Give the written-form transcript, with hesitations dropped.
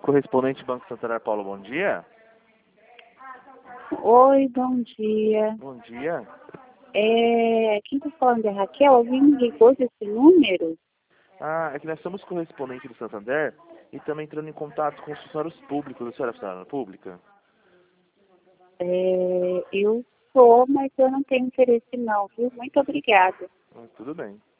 Correspondente Banco Santander, Paulo, bom dia. Oi, bom dia. Bom dia. Quem está falando é Raquel? Alguém me ligou desse número? É que nós somos correspondente do Santander e estamos entrando em contato com os funcionários públicos. A senhora é funcionária pública? Eu sou, mas eu não tenho interesse não, viu? Muito obrigada. Tudo bem.